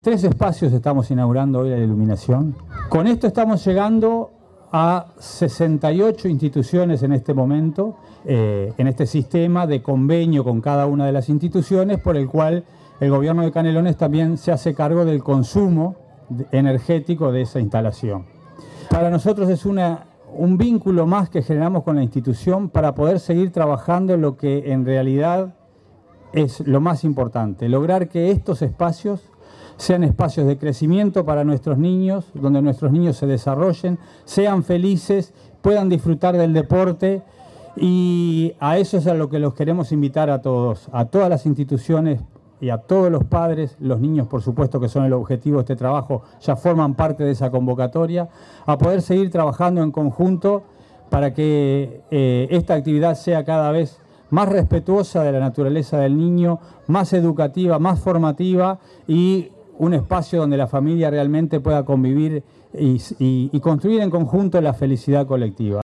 3 espacios estamos inaugurando hoy la iluminación. Con esto estamos llegando a 68 instituciones en este momento, en este sistema de convenio con cada una de las instituciones, por el cual el gobierno de Canelones también se hace cargo del consumo energético de esa instalación. Para nosotros es un vínculo más que generamos con la institución para poder seguir trabajando en lo que en realidad es lo más importante, lograr que estos espacios sean espacios de crecimiento para nuestros niños, donde nuestros niños se desarrollen, sean felices, puedan disfrutar del deporte, y a eso es a lo que los queremos invitar a todos, a todas las instituciones y a todos los padres. Los niños, por supuesto, que son el objetivo de este trabajo, ya forman parte de esa convocatoria, a poder seguir trabajando en conjunto para que esta actividad sea cada vez más respetuosa de la naturaleza del niño, más educativa, más formativa, y un espacio donde la familia realmente pueda convivir y construir en conjunto la felicidad colectiva.